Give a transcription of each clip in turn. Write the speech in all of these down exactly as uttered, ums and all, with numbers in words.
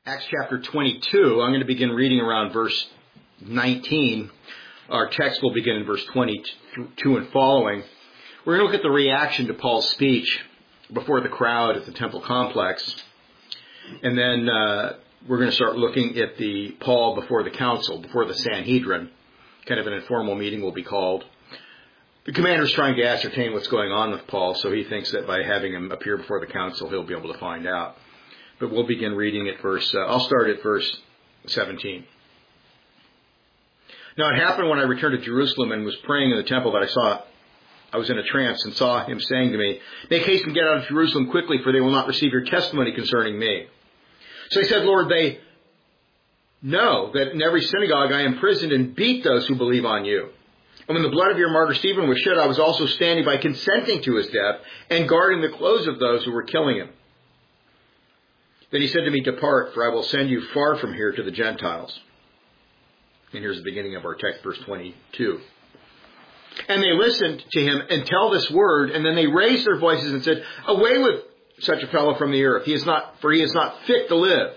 Acts chapter twenty-two. I'm going to begin reading around verse nineteen. Our text will begin in verse twenty-two and following. We're going to look at the reaction to Paul's speech before the crowd at the temple complex. And then uh, we're going to start looking at the Paul before the council, before the Sanhedrin. Kind of an informal meeting will be called. The commander's trying to ascertain what's going on with Paul, so he thinks that by having him appear before the council, he'll be able to find out. But we'll begin reading at verse, uh, I'll start at verse seventeen. Now it happened when I returned to Jerusalem and was praying in the temple that I saw, I was in a trance and saw him saying to me, "Make haste and get out of Jerusalem quickly, for they will not receive your testimony concerning me." So I said, "Lord, they know that in every synagogue I imprisoned and beat those who believe on you. And when the blood of your martyr Stephen was shed, I was also standing by consenting to his death and guarding the clothes of those who were killing him." Then he said to me, "Depart, for I will send you far from here to the Gentiles." And here's the beginning of our text, verse twenty-two. And they listened to him until this word, and then they raised their voices and said, "Away with such a fellow from the earth. He is not, for he is not fit to live."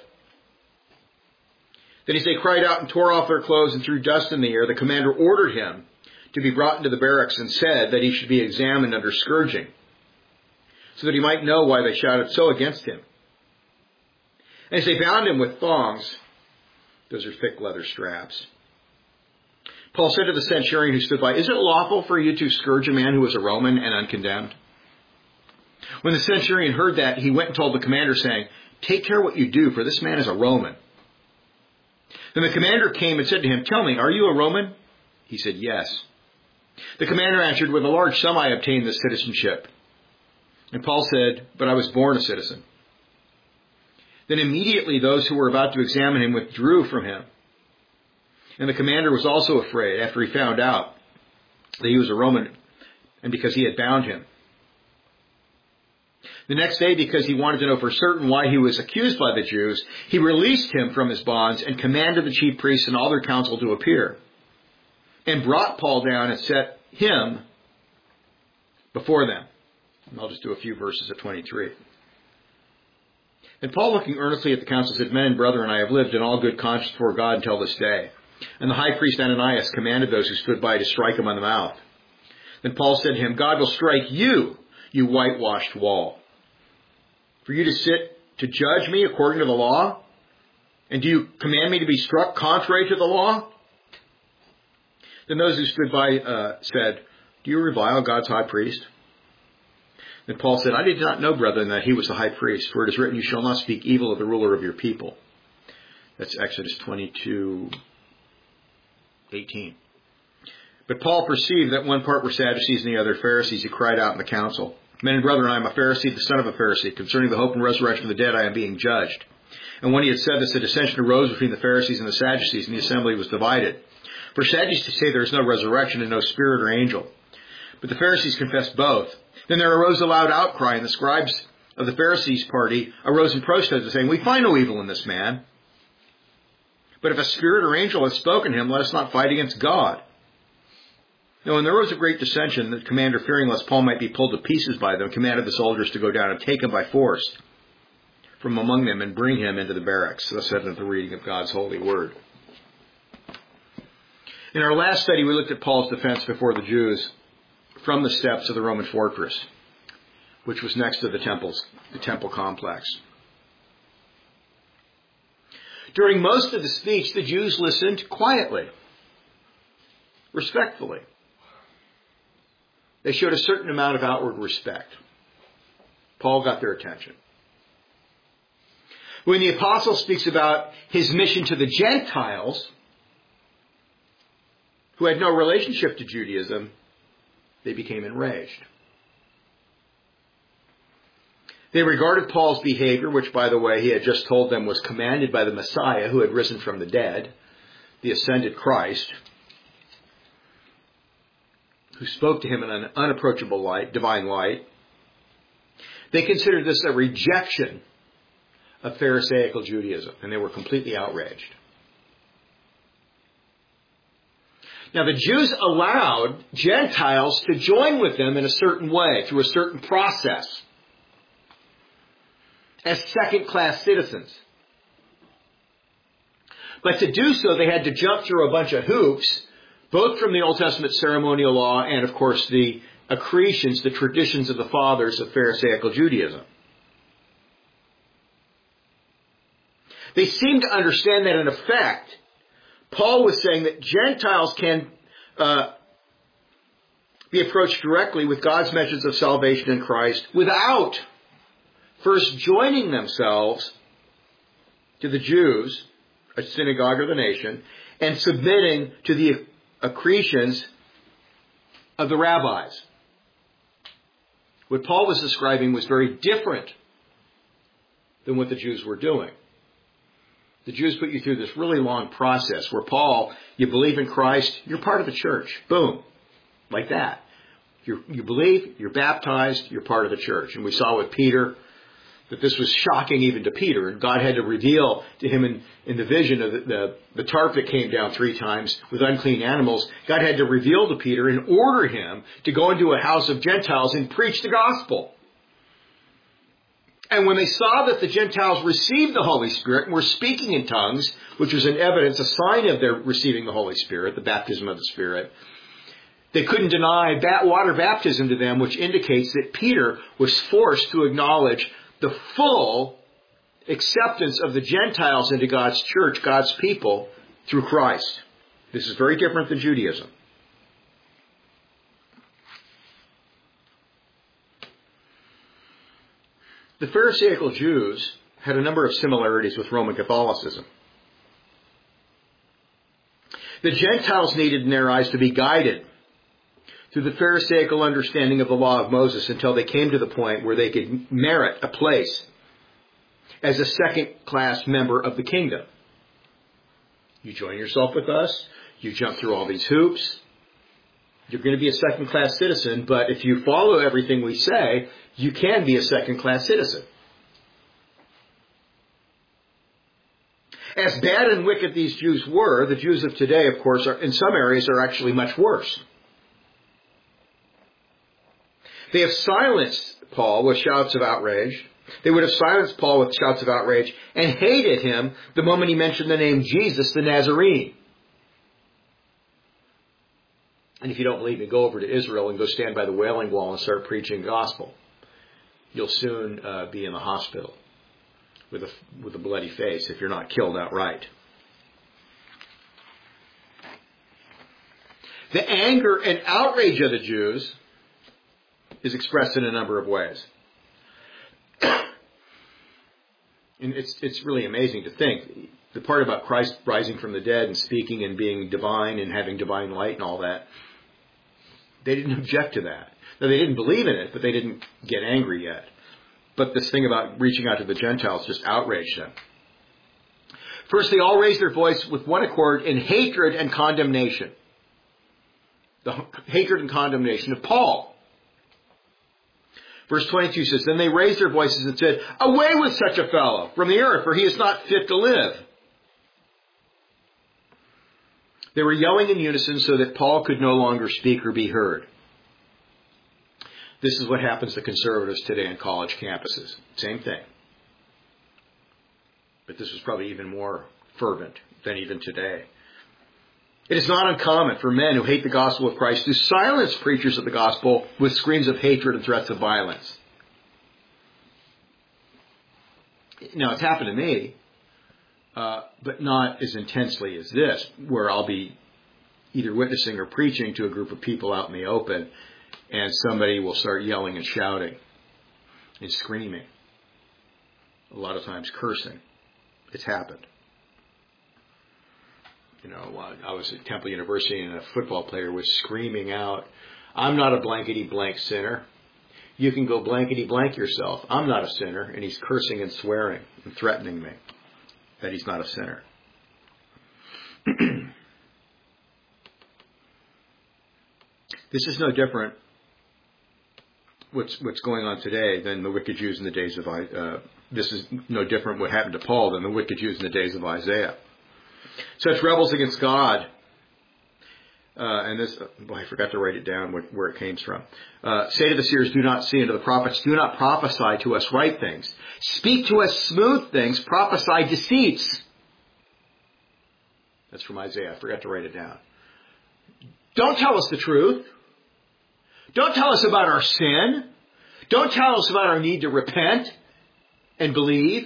Then as they cried out and tore off their clothes and threw dust in the air, the commander ordered him to be brought into the barracks and said that he should be examined under scourging, so that he might know why they shouted so against him. And as they bound him with thongs, those are thick leather straps, Paul said to the centurion who stood by, "Is it lawful for you to scourge a man who is a Roman and uncondemned?" When the centurion heard that, he went and told the commander, saying, "Take care what you do, for this man is a Roman." Then the commander came and said to him, "Tell me, are you a Roman?" He said, "Yes." The commander answered, "With a large sum I obtained this citizenship." And Paul said, "But I was born a citizen." Then immediately those who were about to examine him withdrew from him. And the commander was also afraid after he found out that he was a Roman and because he had bound him. The next day, because he wanted to know for certain why he was accused by the Jews, he released him from his bonds and commanded the chief priests and all their council to appear, and brought Paul down and set him before them. And I'll just do a few verses at twenty-three. And Paul, looking earnestly at the council, said, "Men and brethren, I have lived in all good conscience before God until this day." And the high priest Ananias commanded those who stood by to strike him on the mouth. Then Paul said to him, "God will strike you, you whitewashed wall. For you to sit to judge me according to the law? And do you command me to be struck contrary to the law?" Then those who stood by uh, said, "Do you revile God's high priest?" Then Paul said, "I did not know, brethren, that he was the high priest, for it is written, you shall not speak evil of the ruler of your people." That's Exodus twenty-two eighteen. But Paul perceived that one part were Sadducees and the other Pharisees. He cried out in the council, "Men and brethren, I am a Pharisee, the son of a Pharisee. Concerning the hope and resurrection of the dead, I am being judged." And when he had said this, a dissension arose between the Pharisees and the Sadducees, and the assembly was divided. For Sadducees say there is no resurrection and no spirit or angel, but the Pharisees confessed both. Then there arose a loud outcry, and the scribes of the Pharisees' party arose and protested, saying, "We find no evil in this man. But if a spirit or angel has spoken to him, let us not fight against God." Now when there was a great dissension, the commander, fearing lest Paul might be pulled to pieces by them, commanded the soldiers to go down and take him by force from among them and bring him into the barracks. Thus endeth the reading of God's holy word. In our last study, we looked at Paul's defense before the Jews from the steps of the Roman fortress, which was next to the temples, the temple complex. During most of the speech, the Jews listened quietly, respectfully. They showed a certain amount of outward respect. Paul got their attention. When the apostle speaks about his mission to the Gentiles, who had no relationship to Judaism, they became enraged. They regarded Paul's behavior, which, by the way, he had just told them was commanded by the Messiah who had risen from the dead, the ascended Christ, who spoke to him in an unapproachable light, divine light. They considered this a rejection of Pharisaical Judaism, and they were completely outraged. Now, the Jews allowed Gentiles to join with them in a certain way, through a certain process, as second-class citizens. But to do so, they had to jump through a bunch of hoops, both from the Old Testament ceremonial law and, of course, the accretions, the traditions of the fathers of Pharisaical Judaism. They seemed to understand that, in effect, Paul was saying that Gentiles can uh, be approached directly with God's message of salvation in Christ without first joining themselves to the Jews, a synagogue or the nation, and submitting to the accretions of the rabbis. What Paul was describing was very different than what the Jews were doing. The Jews put you through this really long process where Paul, you believe in Christ, you're part of the church. Boom. Like that. You're, you believe, you're baptized, you're part of the church. And we saw with Peter that this was shocking even to Peter. And God had to reveal to him in, in the vision of the, the, the tarp that came down three times with unclean animals. God had to reveal to Peter and order him to go into a house of Gentiles and preach the gospel. And when they saw that the Gentiles received the Holy Spirit and were speaking in tongues, which was an evidence, a sign of their receiving the Holy Spirit, the baptism of the Spirit, they couldn't deny water baptism to them, which indicates that Peter was forced to acknowledge the full acceptance of the Gentiles into God's church, God's people, through Christ. This is very different than Judaism. The Pharisaical Jews had a number of similarities with Roman Catholicism. The Gentiles needed, in their eyes, to be guided through the Pharisaical understanding of the law of Moses until they came to the point where they could merit a place as a second-class member of the kingdom. You join yourself with us, you jump through all these hoops, you're going to be a second-class citizen, but if you follow everything we say, you can be a second-class citizen. As bad and wicked these Jews were, the Jews of today, of course, are, in some areas are actually much worse. They have silenced Paul with shouts of outrage. They would have silenced Paul with shouts of outrage and hated him the moment he mentioned the name Jesus the Nazarene. And if you don't believe me, go over to Israel and go stand by the Wailing Wall and start preaching the gospel. You'll soon uh, be in the hospital with a, with a bloody face if you're not killed outright. The anger and outrage of the Jews is expressed in a number of ways. And it's, it's really amazing to think. The part about Christ rising from the dead and speaking and being divine and having divine light and all that, they didn't object to that. Now, they didn't believe in it, but they didn't get angry yet. But this thing about reaching out to the Gentiles just outraged them. First, they all raised their voice with one accord in hatred and condemnation. The hatred and condemnation of Paul. Verse twenty-two says, Then they raised their voices and said, Away with such a fellow from the earth, for he is not fit to live. They were yelling in unison so that Paul could no longer speak or be heard. This is what happens to conservatives today in college campuses. Same thing. But this was probably even more fervent than even today. It is not uncommon for men who hate the gospel of Christ to silence preachers of the gospel with screams of hatred and threats of violence. Now, it's happened to me, uh, but not as intensely as this, where I'll be either witnessing or preaching to a group of people out in the open, and somebody will start yelling and shouting and screaming. A lot of times cursing. It's happened. You know, I was at Temple University and a football player was screaming out, I'm not a blankety blank sinner. You can go blankety blank yourself. I'm not a sinner. And he's cursing and swearing and threatening me that he's not a sinner. This is no different what's what's going on today than the wicked Jews in the days of uh, this is no different what happened to Paul than the wicked Jews in the days of Isaiah. Such rebels against God, uh, and this, well, I forgot to write it down where, where it came from. Uh, say to the seers, do not see, and to the prophets, do not prophesy to us right things. Speak to us smooth things, prophesy deceits. That's from Isaiah. I forgot to write it down. Don't tell us the truth. Don't tell us about our sin. Don't tell us about our need to repent and believe.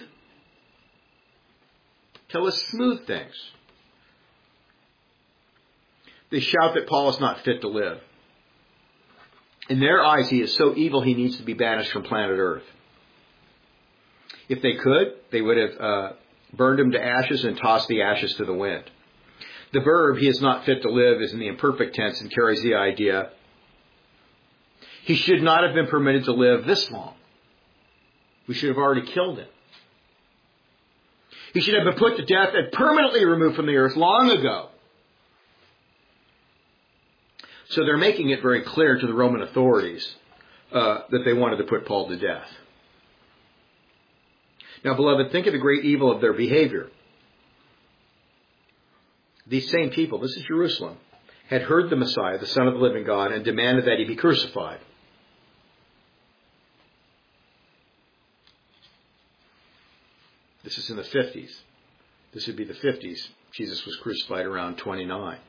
Tell us smooth things. They shout that Paul is not fit to live. In their eyes, he is so evil he needs to be banished from planet Earth. If they could, they would have uh, burned him to ashes and tossed the ashes to the wind. The verb, he is not fit to live, is in the imperfect tense and carries the idea he should not have been permitted to live this long. We should have already killed him. He should have been put to death and permanently removed from the earth long ago. So they're making it very clear to the Roman authorities uh, that they wanted to put Paul to death. Now, beloved, think of the great evil of their behavior. These same people, this is Jerusalem, had heard the Messiah, the Son of the living God, and demanded that he be crucified. This is in the fifties. This would be the fifties. Jesus was crucified around twenty-nine.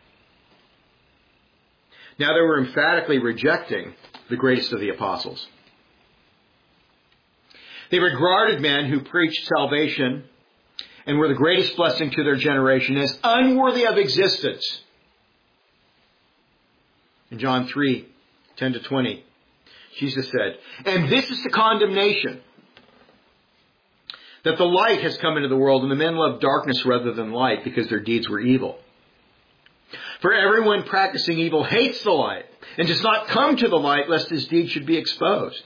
Now they were emphatically rejecting the greatest of the apostles. They regarded men who preached salvation and were the greatest blessing to their generation as unworthy of existence. In John three, ten to twenty, Jesus said, "And this is the condemnation, that the light has come into the world, and the men loved darkness rather than light, because their deeds were evil. For everyone practicing evil hates the light, and does not come to the light, lest his deeds should be exposed."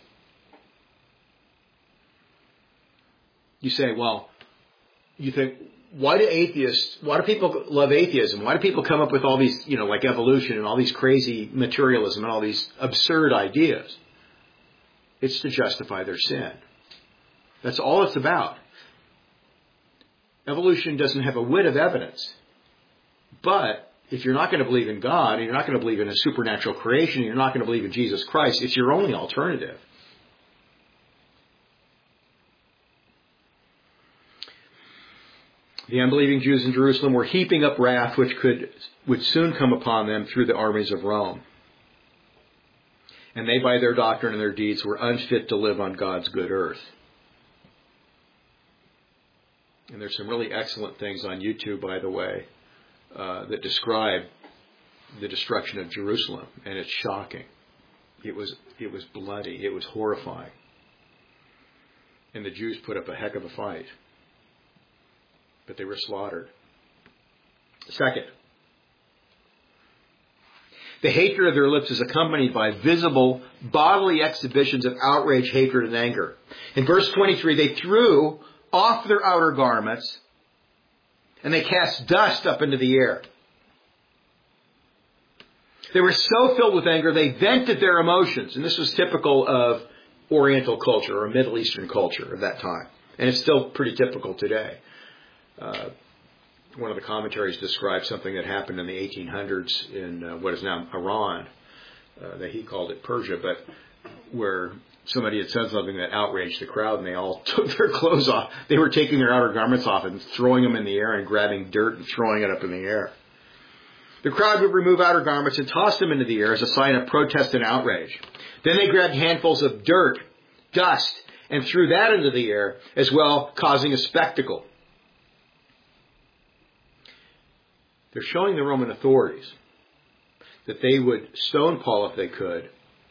You say, well, you think, why do atheists, why do people love atheism? Why do people come up with all these, you know, like evolution and all these crazy materialism and all these absurd ideas? It's to justify their sin. That's all it's about. Evolution doesn't have a whit of evidence. But if you're not going to believe in God, and you're not going to believe in a supernatural creation, and you're not going to believe in Jesus Christ, it's your only alternative. The unbelieving Jews in Jerusalem were heaping up wrath which could would soon come upon them through the armies of Rome. And they, by their doctrine and their deeds, were unfit to live on God's good earth. And there's some really excellent things on YouTube, by the way, uh, that describe the destruction of Jerusalem. And it's shocking. It was, it was bloody. It was horrifying. And the Jews put up a heck of a fight. But they were slaughtered. Second, the hatred of their lips is accompanied by visible bodily exhibitions of outrage, hatred, and anger. In verse twenty-three, they threw off their outer garments and they cast dust up into the air. They were so filled with anger, they vented their emotions. And this was typical of Oriental culture or Middle Eastern culture of that time. And it's still pretty typical today. Uh, one of the commentaries describes something that happened in the eighteen hundreds in uh, what is now Iran, uh, that he called it Persia, but where somebody had said something that outraged the crowd and they all took their clothes off. They were taking their outer garments off and throwing them in the air and grabbing dirt and throwing it up in the air. The crowd would remove outer garments and toss them into the air as a sign of protest and outrage. Then they grabbed handfuls of dirt, dust, and threw that into the air as well, causing a spectacle. They're showing the Roman authorities that they would stone Paul if they could.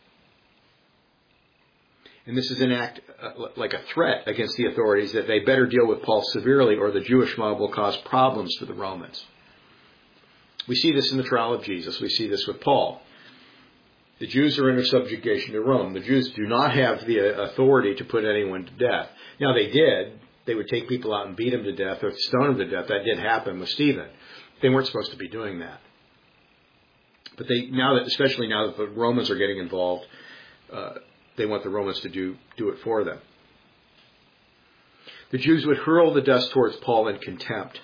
And this is an act uh, like a threat against the authorities that they better deal with Paul severely or the Jewish mob will cause problems for the Romans. We see this in the trial of Jesus. We see this with Paul. The Jews are under subjugation to Rome. The Jews do not have the authority to put anyone to death. Now they did. They would take people out and beat them to death or stone them to death. That did happen with Stephen. They weren't supposed to be doing that. But they now that, especially now that the Romans are getting involved, uh, they want the Romans to do, do it for them. The Jews would hurl the dust towards Paul in contempt.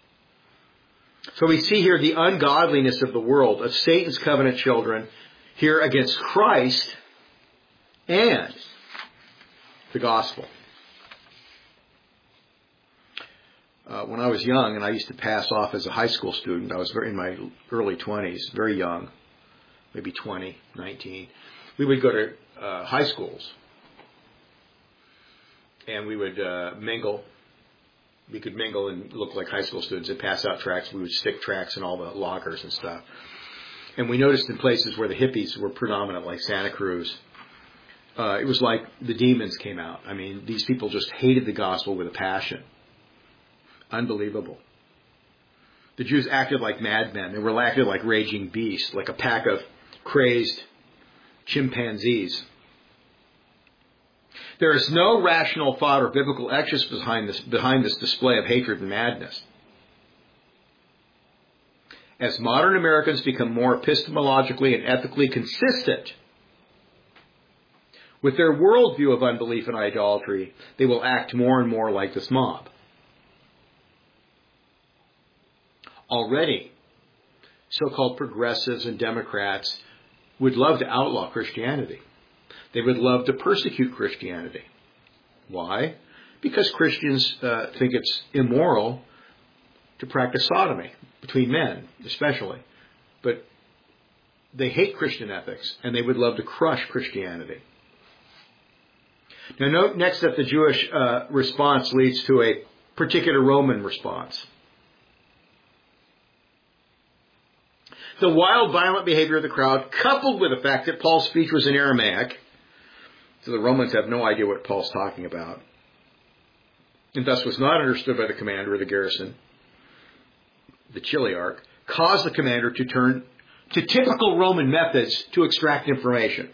So we see here the ungodliness of the world, of Satan's covenant children, here against Christ and the gospel. uh, when I was young and I used to pass off as a high school student, I was very, in my early twenties, very young, maybe twenty, nineteen. We would go to uh, high schools and we would uh, mingle. We could mingle and look like high school students and pass out tracts. We would stick tracts in all the lockers and stuff. And we noticed in places where the hippies were predominant, like Santa Cruz, uh, it was like the demons came out. I mean, these people just hated the gospel with a passion. Unbelievable. The Jews acted like madmen. They were acted like raging beasts, like a pack of crazed chimpanzees. There is no rational thought or biblical ethics behind this, behind this display of hatred and madness. As modern Americans become more epistemologically and ethically consistent with their worldview of unbelief and idolatry, they will act more and more like this mob. Already, so-called progressives and Democrats would love to outlaw Christianity. They would love to persecute Christianity. Why? Because Christians uh, think it's immoral to practice sodomy, between men especially. But they hate Christian ethics, and they would love to crush Christianity. Now note next that the Jewish uh, response leads to a particular Roman response. The wild, violent behavior of the crowd, coupled with the fact that Paul's speech was in Aramaic, so the Romans have no idea what Paul's talking about, and thus was not understood by the commander of the garrison, the chiliarch, caused the commander to turn to typical Roman methods to extract information.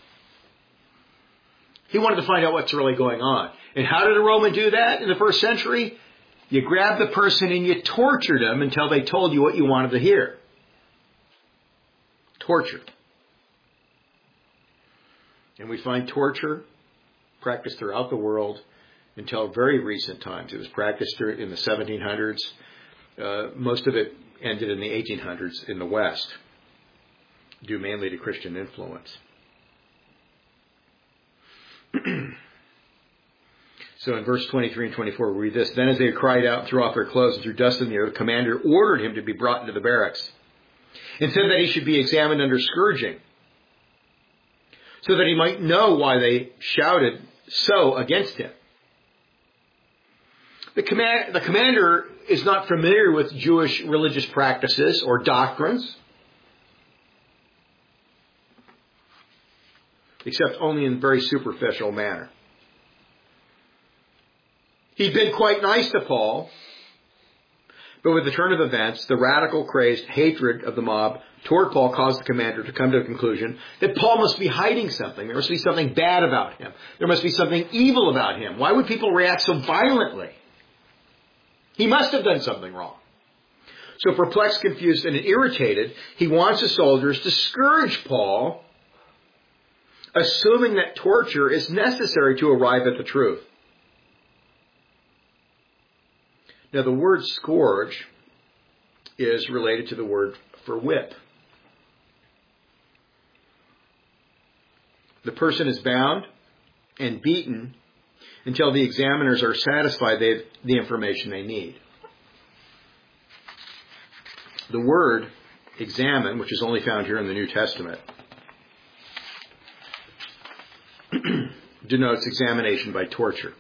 He wanted to find out what's really going on. And how did a Roman do that in the first century? You grabbed the person and you tortured them until they told you what you wanted to hear. Torture. And we find torture practiced throughout the world until very recent times. It was practiced in the seventeen hundreds. Uh, most of it ended in the eighteen hundreds in the West, due mainly to Christian influence. So in verse twenty-three and twenty-four, we read this. Then as they cried out and threw off their clothes and threw dust in the air, the commander ordered him to be brought into the barracks and said that he should be examined under scourging, so that he might know why they shouted so against him. The, command, the commander is not familiar with Jewish religious practices or doctrines, except only in a very superficial manner. He'd been quite nice to Paul, but with the turn of events, the radical, crazed hatred of the mob toward Paul caused the commander to come to the conclusion that Paul must be hiding something. There must be something bad about him. There must be something evil about him. Why would people react so violently? He must have done something wrong. So perplexed, confused, and irritated, he wants the soldiers to scourge Paul, assuming that torture is necessary to arrive at the truth. Now, the word scourge is related to the word for whip. The person is bound and beaten until the examiners are satisfied they have the information they need. The word examine, which is only found here in the New Testament, denotes examination by torture.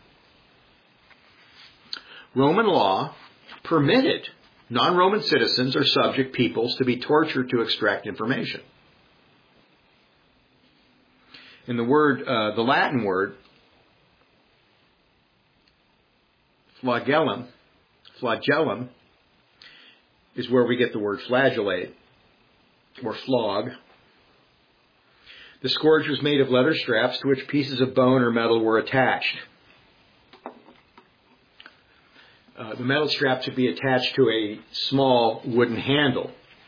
Roman law permitted non-Roman citizens or subject peoples to be tortured to extract information. And the word, uh, the Latin word, flagellum, flagellum, is where we get the word flagellate, or flog. The scourge was made of leather straps to which pieces of bone or metal were attached. Uh, the metal straps would be attached to a small wooden handle.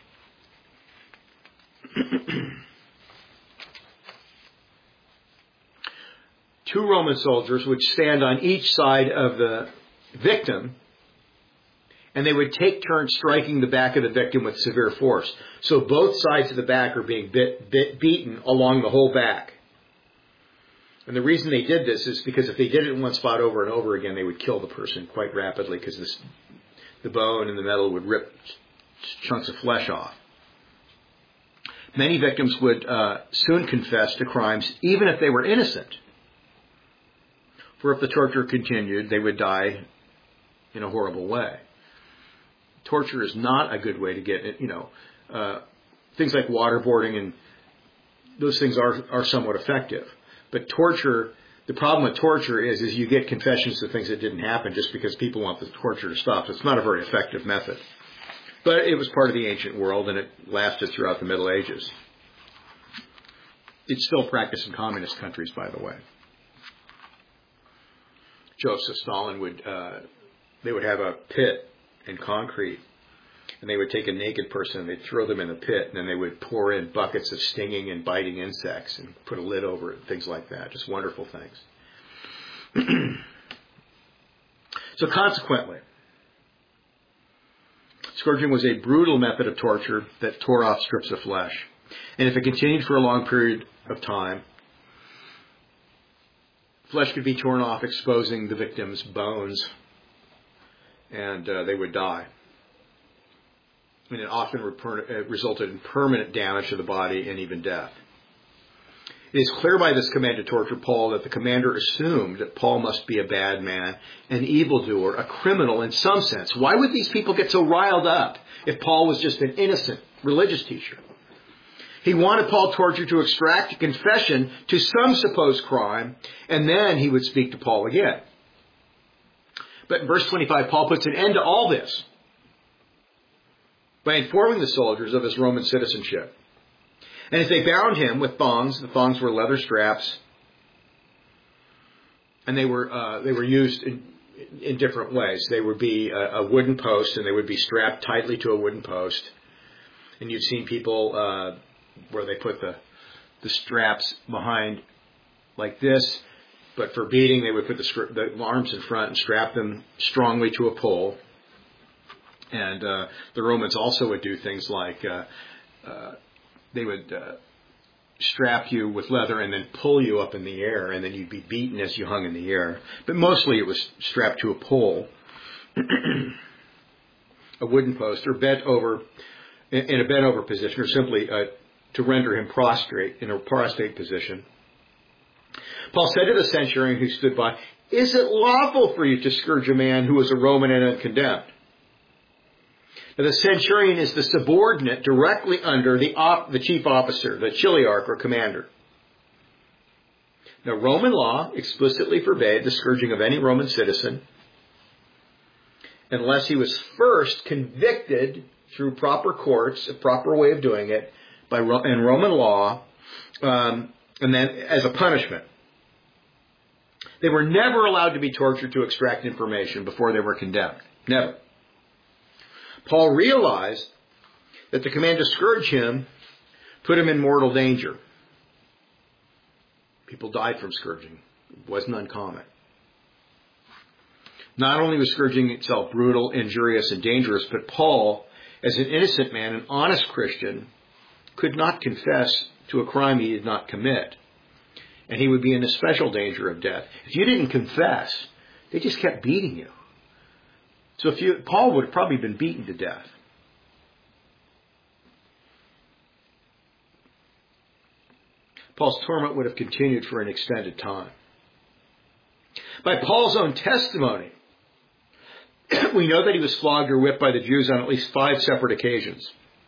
Two Roman soldiers would stand on each side of the victim, and they would take turns striking the back of the victim with severe force. So both sides of the back are being bit, bit, beaten along the whole back. And the reason they did this is because if they did it in one spot over and over again, they would kill the person quite rapidly because this the bone and the metal would rip chunks of flesh off. Many victims would uh, soon confess to crimes, even if they were innocent. For if the torture continued, they would die in a horrible way. Torture is not a good way to get it. You know, uh, things like waterboarding and those things are, are somewhat effective. But torture, the problem with torture is, is you get confessions to things that didn't happen just because people want the torture to stop. So it's not a very effective method. But it was part of the ancient world, and it lasted throughout the Middle Ages. It's still practiced in communist countries, by the way. Joseph Stalin would, uh, they would have a pit in concrete, and they would take a naked person and they'd throw them in the pit, and then they would pour in buckets of stinging and biting insects and put a lid over it, things like that. Just wonderful things. So consequently, scourging was a brutal method of torture that tore off strips of flesh. And if it continued for a long period of time, flesh could be torn off, exposing the victim's bones, and uh, they would die. And it often reper- resulted in permanent damage to the body and even death. It is clear by this command to torture Paul that the commander assumed that Paul must be a bad man, an evildoer, a criminal in some sense. Why would these people get so riled up if Paul was just an innocent religious teacher? He wanted Paul tortured to extract a confession to some supposed crime, and then he would speak to Paul again. But in verse twenty-five, Paul puts an end to all this by informing the soldiers of his Roman citizenship. And as they bound him with thongs, the thongs were leather straps, and they were uh, they were used in, in different ways. They would be a, a wooden post, and they would be strapped tightly to a wooden post. And you've seen people uh, where they put the the straps behind like this, but for beating, they would put the, the arms in front and strap them strongly to a pole. And uh, the Romans also would do things like uh, uh, they would uh, strap you with leather and then pull you up in the air, and then you'd be beaten as you hung in the air. But mostly it was strapped to a pole, a wooden post, or bent over in a bent over position, or simply uh, to render him prostrate, in a prostrate position. Paul said to the centurion who stood by, "Is it lawful for you to scourge a man who is a Roman and uncondemned?" Now, the centurion is the subordinate directly under the, op- the chief officer, the chiliarch or commander. Now, Roman law explicitly forbade the scourging of any Roman citizen unless he was first convicted through proper courts, a proper way of doing it, by Ro- in Roman law, um, and then as a punishment. They were never allowed to be tortured to extract information before they were condemned. Never. Paul realized that the command to scourge him put him in mortal danger. People died from scourging. It wasn't uncommon. Not only was scourging itself brutal, injurious, and dangerous, but Paul, as an innocent man, an honest Christian, could not confess to a crime he did not commit. And he would be in a special danger of death. If you didn't confess, they just kept beating you. So if you, Paul would have probably been beaten to death. Paul's torment would have continued for an extended time. By Paul's own testimony, we know that he was flogged or whipped by the Jews on at least five separate occasions.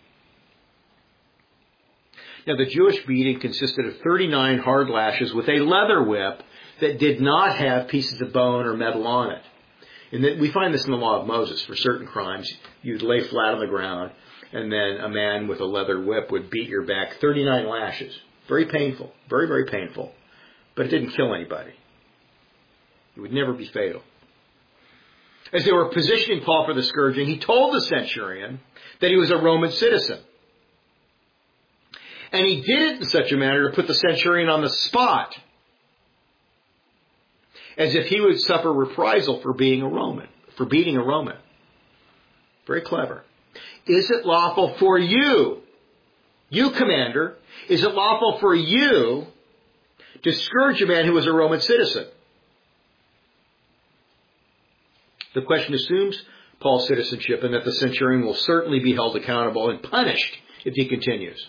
Now, the Jewish beating consisted of thirty-nine hard lashes with a leather whip that did not have pieces of bone or metal on it. And that we find this in the law of Moses. For certain crimes, you'd lay flat on the ground, and then a man with a leather whip would beat your back thirty-nine lashes. Very painful. Very, very painful. But it didn't kill anybody. It would never be fatal. As they were positioning Paul for the scourging, he told the centurion that he was a Roman citizen. And he did it in such a manner to put the centurion on the spot, as if he would suffer reprisal for being a Roman, for beating a Roman. Very clever. Is it lawful for you, you commander, is it lawful for you to scourge a man who is a Roman citizen? The question assumes Paul's citizenship and that the centurion will certainly be held accountable and punished if he continues.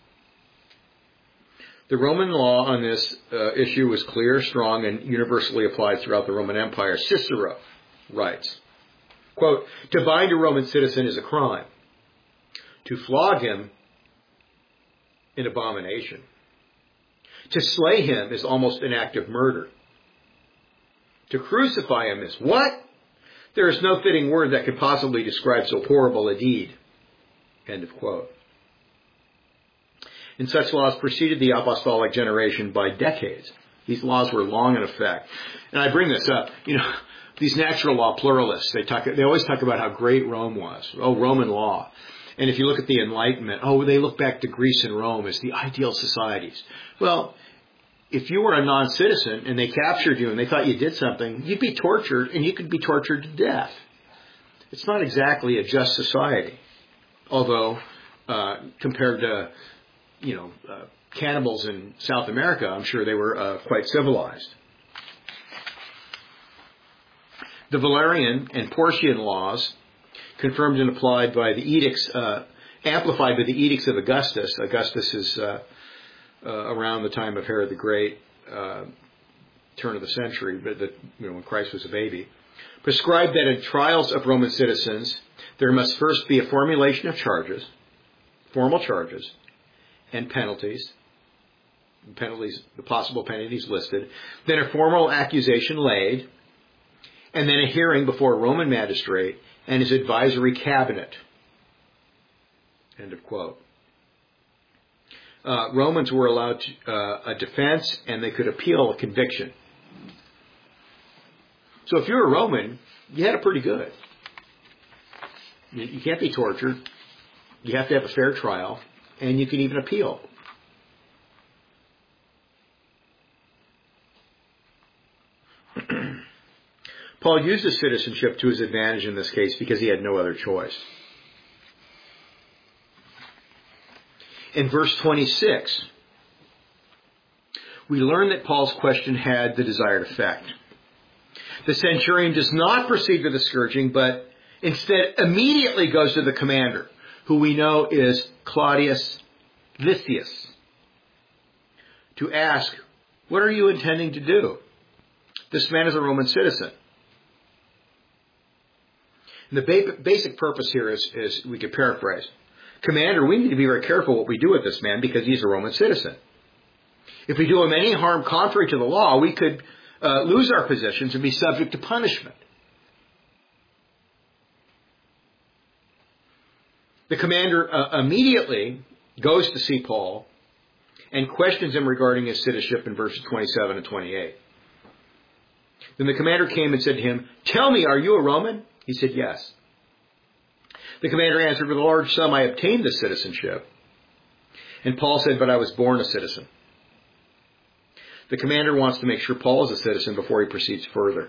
The Roman law on this uh, issue was clear, strong, and universally applied throughout the Roman Empire. Cicero writes, quote, "To bind a Roman citizen is a crime. To flog him, an abomination. To slay him is almost an act of murder. To crucify him is what? There is no fitting word that could possibly describe so horrible a deed." End of quote. And such laws preceded the apostolic generation by decades. These laws were long in effect. And I bring this up, you know, these natural law pluralists, they talk, they always talk about how great Rome was. Oh, Roman law. And if you look at the Enlightenment, oh, they look back to Greece and Rome as the ideal societies. Well, if you were a non-citizen and they captured you and they thought you did something, you'd be tortured and you could be tortured to death. It's not exactly a just society. Although, uh, compared to, you know, uh, cannibals in South America, I'm sure they were uh, quite civilized. The Valerian and Porcian laws, confirmed and applied by the edicts, uh, amplified by the edicts of Augustus. Augustus is uh, uh, around the time of Herod the Great, uh, turn of the century, but the, you know, when Christ was a baby, prescribed that in trials of Roman citizens, there must first be a formulation of charges, formal charges, and penalties, penalties, the possible penalties listed, then a formal accusation laid, and then a hearing before a Roman magistrate and his advisory cabinet. End of quote. Uh, Romans were allowed to, uh, a defense, and they could appeal a conviction. So if you're a Roman, you had it pretty good. You, you can't be tortured. You have to have a fair trial, and you can even appeal. Paul used his citizenship to his advantage in this case because he had no other choice. In verse twenty-six, we learn that Paul's question had the desired effect. The centurion does not proceed with the scourging, but instead immediately goes to the commander, who we know is Claudius Lysias, to ask, "What are you intending to do?" This man is a Roman citizen. And the ba- basic purpose here is, is, we could paraphrase, "Commander, we need to be very careful what we do with this man because he's a Roman citizen. If we do him any harm contrary to the law, we could uh, lose our positions and be subject to punishment." The commander uh, immediately goes to see Paul and questions him regarding his citizenship in verses twenty-seven and twenty-eight. Then the commander came and said to him, "Tell me, are you a Roman?" He said, "Yes." The commander answered, "With a large sum I obtained this citizenship." And Paul said, "But I was born a citizen." The commander wants to make sure Paul is a citizen before he proceeds further.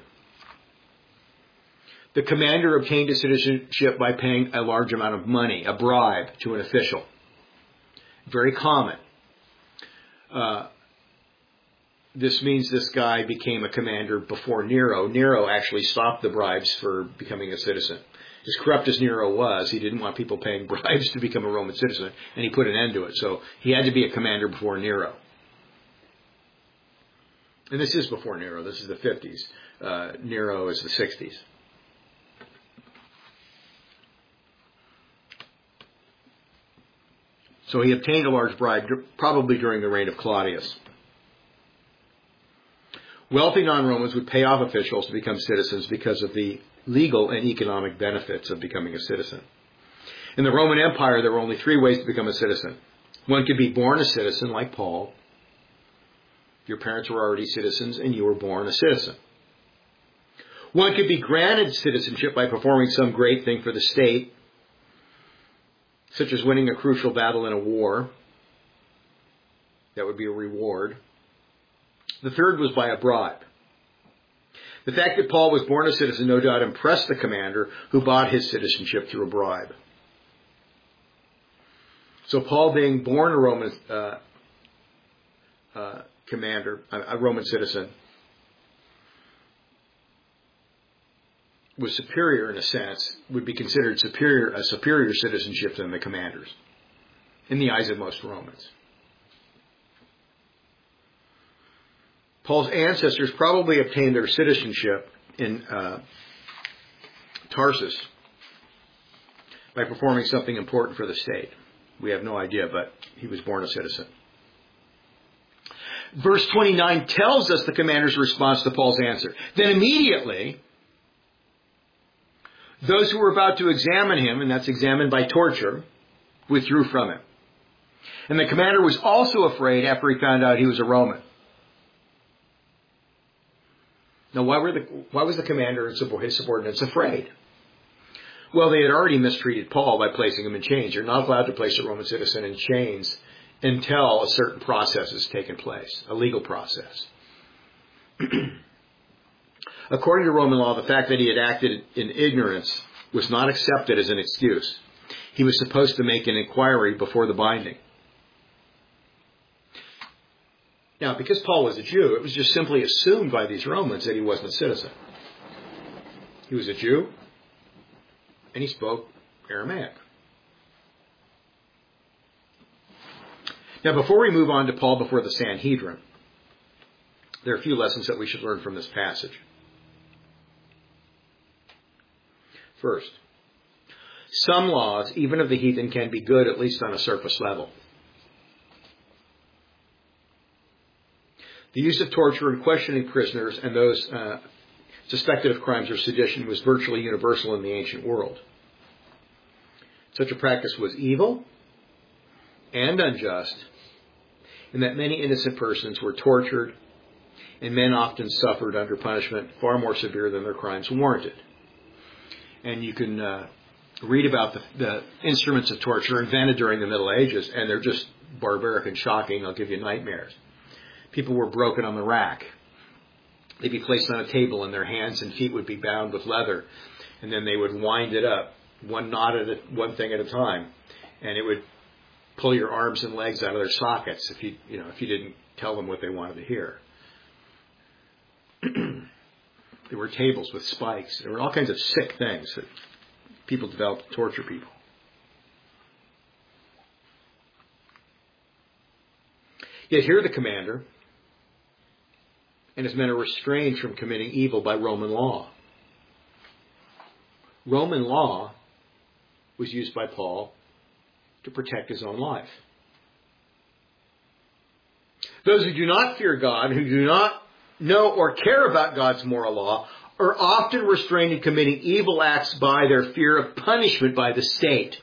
The commander obtained his citizenship by paying a large amount of money, a bribe, to an official. Very common. Uh, this means this guy became a commander before Nero. Nero actually stopped the bribes for becoming a citizen. As corrupt as Nero was, he didn't want people paying bribes to become a Roman citizen, and he put an end to it. So he had to be a commander before Nero. And this is before Nero. This is the fifties. Uh, Nero is the sixties. So he obtained a large bribe, probably during the reign of Claudius. Wealthy non-Romans would pay off officials to become citizens because of the legal and economic benefits of becoming a citizen. In the Roman Empire, there were only three ways to become a citizen. One could be born a citizen, like Paul. Your parents were already citizens, and you were born a citizen. One could be granted citizenship by performing some great thing for the state, such as winning a crucial battle in a war. That would be a reward. The third was by a bribe. The fact that Paul was born a citizen no doubt impressed the commander, who bought his citizenship through a bribe. So Paul, being born a Roman uh, uh, commander, a, a Roman citizen, was superior in a sense, would be considered superior, a superior citizenship than the commanders in the eyes of most Romans. Paul's ancestors probably obtained their citizenship in uh, Tarsus by performing something important for the state. We have no idea, but he was born a citizen. Verse twenty-nine tells us the commander's response to Paul's answer. Then immediately, those who were about to examine him, and that's examined by torture, withdrew from him. And the commander was also afraid after he found out he was a Roman. Now, why were the, why was the commander and his subordinates afraid? Well, they had already mistreated Paul by placing him in chains. You're not allowed to place a Roman citizen in chains until a certain process has taken place, a legal process. According to Roman law, the fact that he had acted in ignorance was not accepted as an excuse. He was supposed to make an inquiry before the binding. Now, because Paul was a Jew, it was just simply assumed by these Romans that he wasn't a citizen. He was a Jew, and he spoke Aramaic. Now, before we move on to Paul before the Sanhedrin, there are a few lessons that we should learn from this passage. First, some laws, even of the heathen, can be good, at least on a surface level. The use of torture in questioning prisoners and those uh, suspected of crimes or sedition was virtually universal in the ancient world. Such a practice was evil and unjust, in that many innocent persons were tortured, and men often suffered under punishment far more severe than their crimes warranted. And you can uh, read about the, the instruments of torture invented during the Middle Ages, and they're just barbaric and shocking. They'll give you nightmares. People were broken on the rack. They'd be placed on a table, and their hands and feet would be bound with leather, and then they would wind it up, one knot at a, one thing at a time, and it would pull your arms and legs out of their sockets if you, you know, if you didn't tell them what they wanted to hear. There were tables with spikes. There were all kinds of sick things that people developed to torture people. Yet here the commander and his men are restrained from committing evil by Roman law. Roman law was used by Paul to protect his own life. Those who do not fear God, who do not know or care about God's moral law, are often restrained in committing evil acts by their fear of punishment by the state.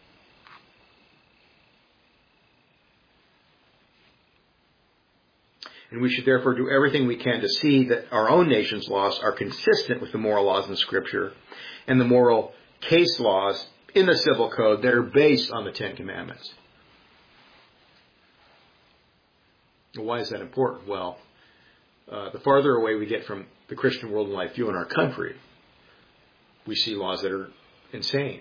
And we should therefore do everything we can to see that our own nation's laws are consistent with the moral laws in Scripture and the moral case laws in the civil code that are based on the Ten Commandments. Why is that important? Well, uh, the farther away we get from the Christian world and life view in our country, we see laws that are insane.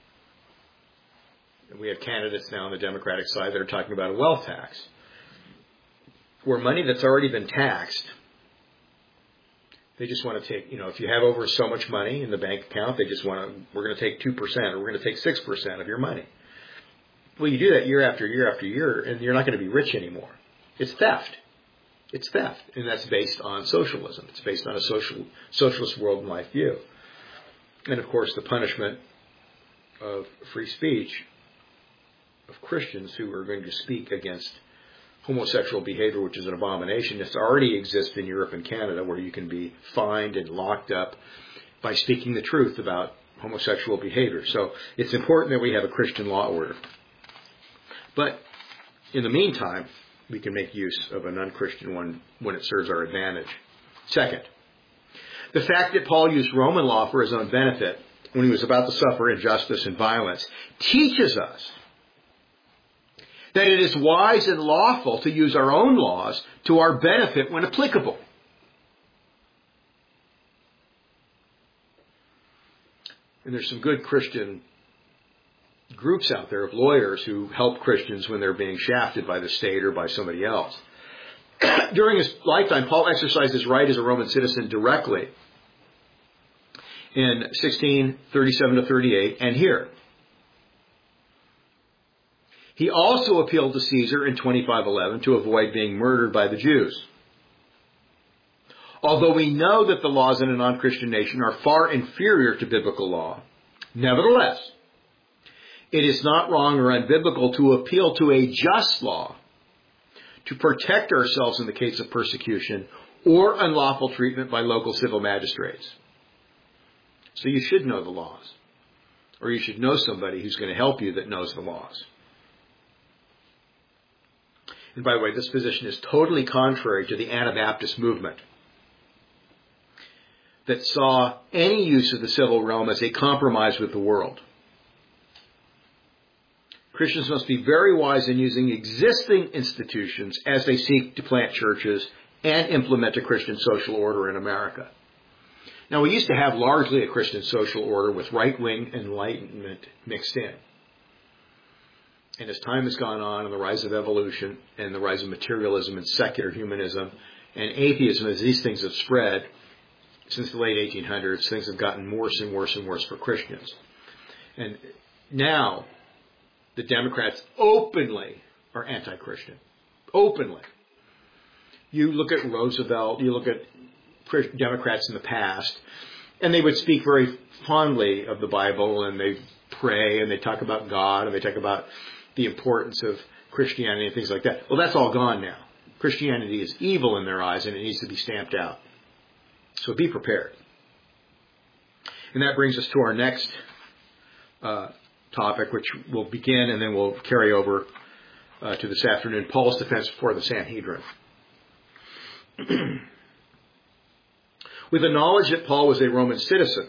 And we have candidates now on the Democratic side that are talking about a wealth tax, where money that's already been taxed, they just want to take, you know, if you have over so much money in the bank account, they just want to, we're going to take two percent or we're going to take six percent of your money. Well, you do that year after year after year, and you're not going to be rich anymore. It's theft. It's theft. And that's based on socialism. It's based on a social socialist world and life view. And, of course, the punishment of free speech of Christians who are going to speak against homosexual behavior, which is an abomination. This already exists in Europe and Canada, where you can be fined and locked up by speaking the truth about homosexual behavior. So it's important that we have a Christian law order. But in the meantime, we can make use of an unchristian one when it serves our advantage. Second, the fact that Paul used Roman law for his own benefit when he was about to suffer injustice and violence teaches us that it is wise and lawful to use our own laws to our benefit when applicable. And there's some good Christian groups out there of lawyers who help Christians when they're being shafted by the state or by somebody else. During his lifetime, Paul exercised his right as a Roman citizen directly. in sixteen thirty-seven to thirty-eight and here. He also appealed to Caesar in twenty-five eleven to avoid being murdered by the Jews. Although we know that the laws in a non-Christian nation are far inferior to biblical law, nevertheless, it is not wrong or unbiblical to appeal to a just law to protect ourselves in the case of persecution or unlawful treatment by local civil magistrates. So you should know the laws, or you should know somebody who's going to help you that knows the laws. And by the way, this position is totally contrary to the Anabaptist movement that saw any use of the civil realm as a compromise with the world. Christians must be very wise in using existing institutions as they seek to plant churches and implement a Christian social order in America. Now, we used to have largely a Christian social order with right-wing enlightenment mixed in. And as time has gone on, and the rise of evolution and the rise of materialism and secular humanism and atheism, as these things have spread since the late eighteen hundreds, things have gotten worse and worse and worse for Christians. And now, the Democrats openly are anti-Christian. Openly. You look at Roosevelt, you look at Democrats in the past, and they would speak very fondly of the Bible, and they pray, and they talk about God, and they talk about the importance of Christianity and things like that. Well, that's all gone now. Christianity is evil in their eyes, and it needs to be stamped out. So be prepared. And that brings us to our next uh, topic, which will begin and then we'll carry over uh, to this afternoon, Paul's defense before the Sanhedrin. With the knowledge that Paul was a Roman citizen,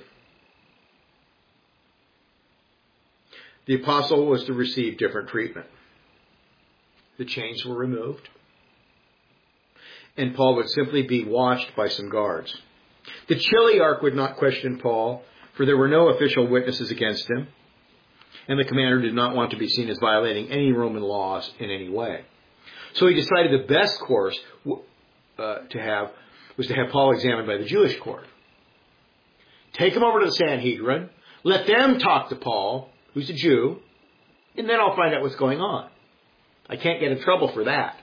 the apostle was to receive different treatment. The chains were removed, and Paul would simply be watched by some guards. The Chiliarch would not question Paul, for there were no official witnesses against him, and the commander did not want to be seen as violating any Roman laws in any way. So he decided the best course uh, to have was to have Paul examined by the Jewish court. Take him over to the Sanhedrin, let them talk to Paul, who's a Jew, and then I'll find out what's going on. I can't get in trouble for that.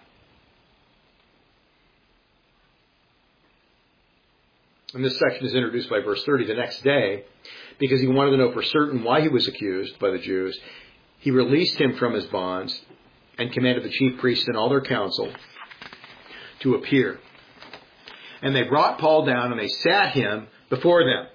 And this section is introduced by verse thirty. The next day, because he wanted to know for certain why he was accused by the Jews, he released him from his bonds and commanded the chief priests and all their council to appear. And they brought Paul down and they sat him before them.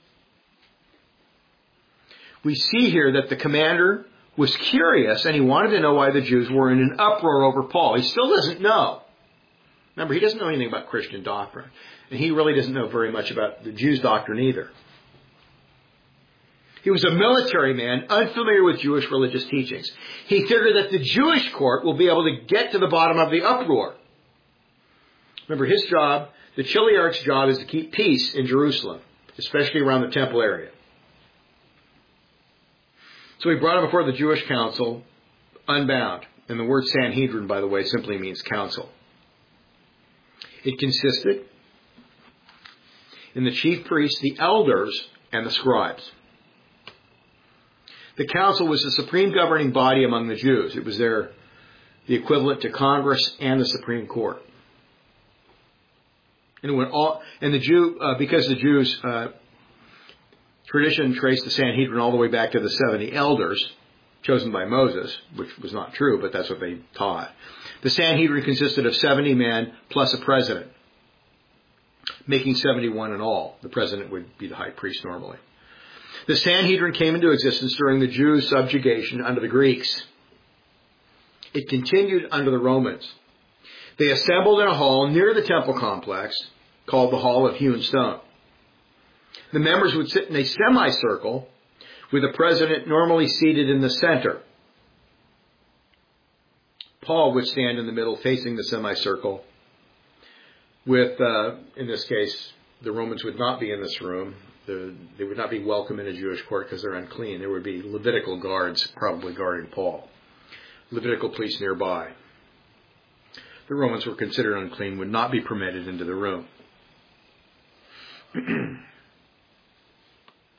We see here that the commander was curious and he wanted to know why the Jews were in an uproar over Paul. He still doesn't know. Remember, he doesn't know anything about Christian doctrine. And he really doesn't know very much about the Jews' doctrine either. He was a military man, unfamiliar with Jewish religious teachings. He figured that the Jewish court will be able to get to the bottom of the uproar. Remember, his job, the Chiliarch's job, is to keep peace in Jerusalem, especially around the temple area. So he brought him before the Jewish council, unbound. And the word Sanhedrin, by the way, simply means council. It consisted in the chief priests, the elders, and the scribes. The council was the supreme governing body among the Jews. It was their the equivalent to Congress and the Supreme Court. And when all and the Jew uh, because the Jews uh, tradition traced the Sanhedrin all the way back to the seventy elders chosen by Moses, which was not true, but that's what they taught. The Sanhedrin consisted of seventy men plus a president, making seventy-one in all. The president would be the high priest normally. The Sanhedrin came into existence during the Jews' subjugation under the Greeks. It continued under the Romans. They assembled in a hall near the temple complex called the Hall of Hewn Stone. The members would sit in a semicircle with the president normally seated in the center. Paul would stand in the middle facing the semicircle with, uh, in this case, the Romans would not be in this room. The, they would not be welcome in a Jewish court because they're unclean. There would be Levitical guards probably guarding Paul. Levitical police nearby. The Romans were considered unclean, would not be permitted into the room.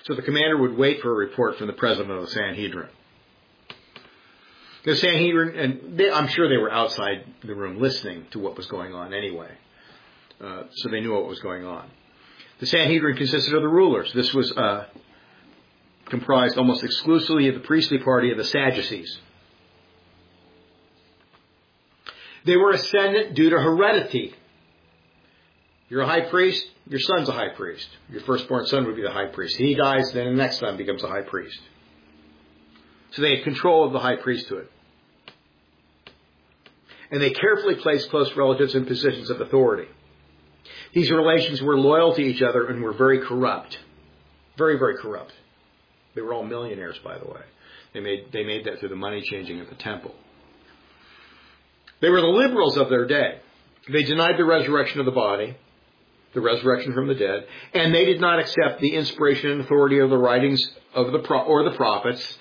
So the commander would wait for a report from the president of the Sanhedrin. The Sanhedrin, and they, I'm sure they were outside the room listening to what was going on anyway. Uh, so they knew what was going on. The Sanhedrin consisted of the rulers. This was uh, comprised almost exclusively of the priestly party of the Sadducees. They were ascendant due to heredity. You're a high priest, your son's a high priest. Your firstborn son would be the high priest. He dies, then the next son becomes a high priest. So they had control of the high priesthood. And they carefully placed close relatives in positions of authority. These relations were loyal to each other and were very corrupt. Very, very corrupt. They were all millionaires, by the way. They made, they made that through the money changing at the temple. They were the liberals of their day. They denied the resurrection of the body, the resurrection from the dead, and they did not accept the inspiration and authority of the writings of the pro- or the prophets.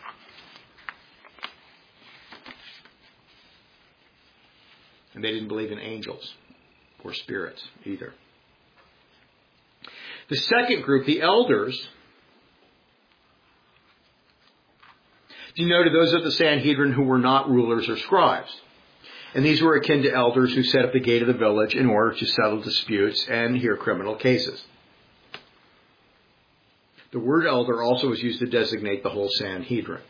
And they didn't believe in angels or spirits either. The second group, the elders, denoted those of the Sanhedrin who were not rulers or scribes. And these were akin to elders who set up the gate of the village in order to settle disputes and hear criminal cases. The word elder also was used to designate the whole Sanhedrin.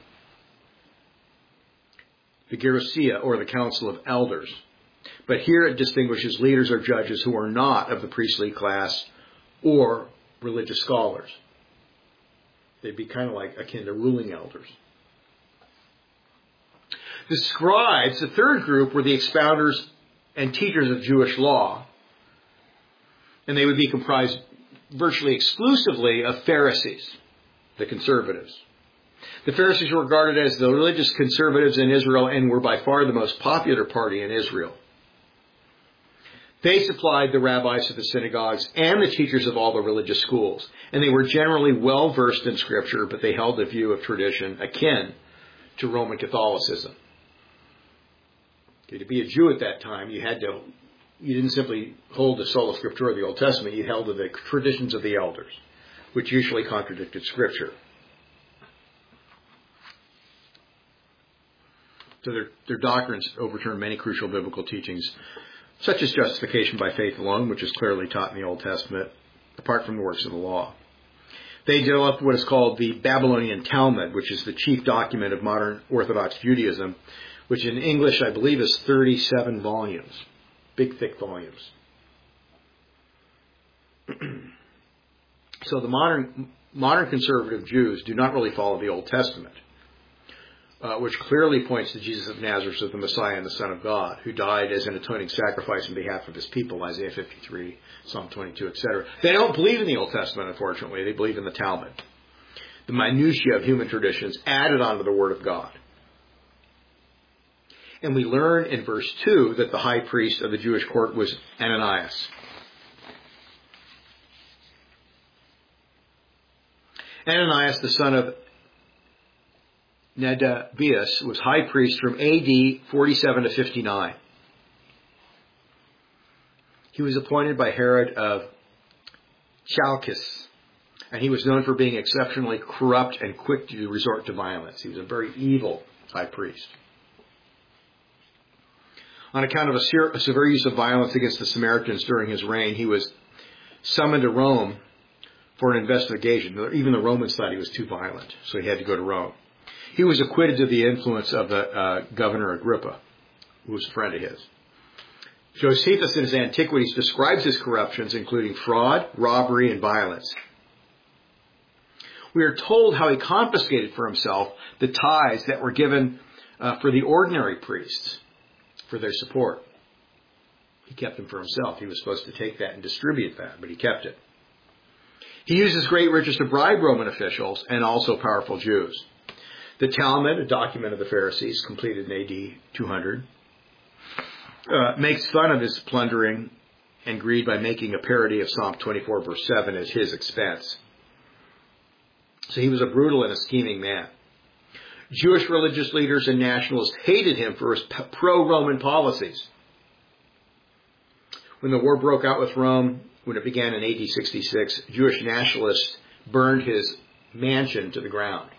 The Gerousia, or the Council of Elders. But here it distinguishes leaders or judges who are not of the priestly class or religious scholars. They'd be kind of like akin to ruling elders. The scribes, the third group, were the expounders and teachers of Jewish law. And they would be comprised virtually exclusively of Pharisees, the conservatives. The Pharisees were regarded as the religious conservatives in Israel and were by far the most popular party in Israel. They supplied the rabbis of the synagogues and the teachers of all the religious schools. And they were generally well versed in Scripture, but they held a view of tradition akin to Roman Catholicism. Okay, to be a Jew at that time, you had to, you didn't simply hold the sola scriptura of the Old Testament, you held to the traditions of the elders, which usually contradicted Scripture. So their, their doctrines overturned many crucial biblical teachings, such as justification by faith alone, which is clearly taught in the Old Testament, apart from the works of the law. They developed what is called the Babylonian Talmud, which is the chief document of modern Orthodox Judaism, which in English, I believe, is thirty-seven volumes. Big, thick volumes. So the modern modern conservative Jews do not really follow the Old Testament, uh, which clearly points to Jesus of Nazareth as the Messiah and the Son of God, who died as an atoning sacrifice on behalf of his people, Isaiah fifty-three, Psalm twenty-two, et cetera. They don't believe in the Old Testament, unfortunately. They believe in the Talmud. The minutiae of human traditions added onto the Word of God. And we learn in verse two that the high priest of the Jewish court was Ananias. Ananias, the son of Nadabias, was high priest from A D forty-seven to fifty-nine. He was appointed by Herod of Chalcis, and he was known for being exceptionally corrupt and quick to resort to violence. He was a very evil high priest. On account of a, a severe use of violence against the Samaritans during his reign, he was summoned to Rome for an investigation. Even the Romans thought he was too violent, so he had to go to Rome. He was acquitted to the influence of the uh, governor Agrippa, who was a friend of his. Josephus in his Antiquities describes his corruptions, including fraud, robbery, and violence. We are told how he confiscated for himself the tithes that were given uh, for the ordinary priests, for their support. He kept them for himself. He was supposed to take that and distribute that, but he kept it. He used his great riches to bribe Roman officials and also powerful Jews. The Talmud, a document of the Pharisees, completed in A D two hundred, uh, makes fun of his plundering and greed by making a parody of Psalm twenty-four, verse seven as his expense. So he was a brutal and a scheming man. Jewish religious leaders and nationalists hated him for his pro-Roman policies. When the war broke out with Rome, when it began in A D sixty-six, Jewish nationalists burned his mansion to the ground.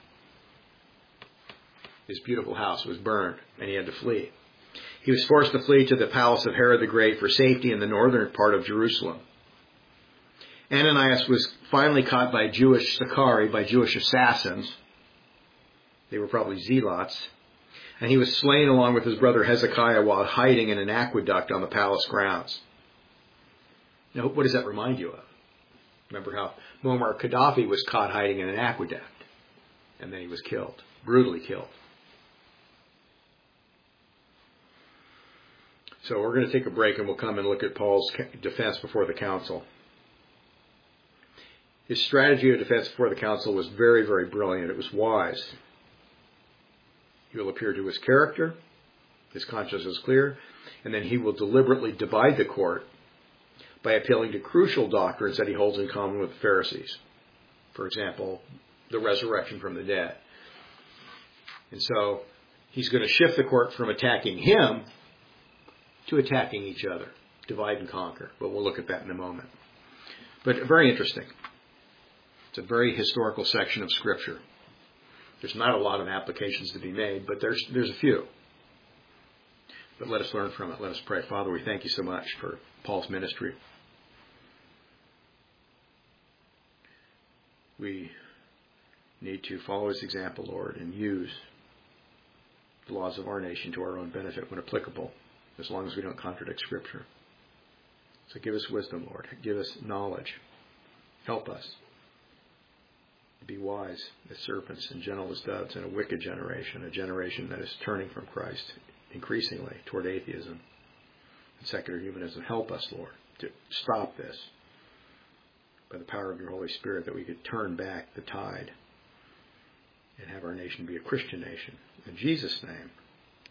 His beautiful house was burned, and he had to flee. He was forced to flee to the palace of Herod the Great for safety in the northern part of Jerusalem. Ananias was finally caught by Jewish Sicarii, by Jewish assassins. They were probably zealots. And he was slain along with his brother Hezekiah while hiding in an aqueduct on the palace grounds. Now, what does that remind you of? Remember how Muammar Gaddafi was caught hiding in an aqueduct, and then he was killed, brutally killed. So we're going to take a break, and we'll come and look at Paul's defense before the council. His strategy of defense before the council was very, very brilliant. It was wise. He will appear to his character. His conscience is clear. And then he will deliberately divide the court by appealing to crucial doctrines that he holds in common with the Pharisees. For example, the resurrection from the dead. And so he's going to shift the court from attacking him to attacking each other. Divide and conquer. But we'll look at that in a moment. But very interesting. It's a very historical section of Scripture. There's not a lot of applications to be made, but there's there's a few. But let us learn from it. Let us pray. Father, we thank you so much for Paul's ministry. We need to follow his example, Lord, and use the laws of our nation to our own benefit when applicable, as long as we don't contradict Scripture. So give us wisdom, Lord. Give us knowledge. Help us to be wise as serpents and gentle as doves in a wicked generation, a generation that is turning from Christ increasingly toward atheism and secular humanism. Help us, Lord, to stop this by the power of your Holy Spirit, that we could turn back the tide and have our nation be a Christian nation. In Jesus' name.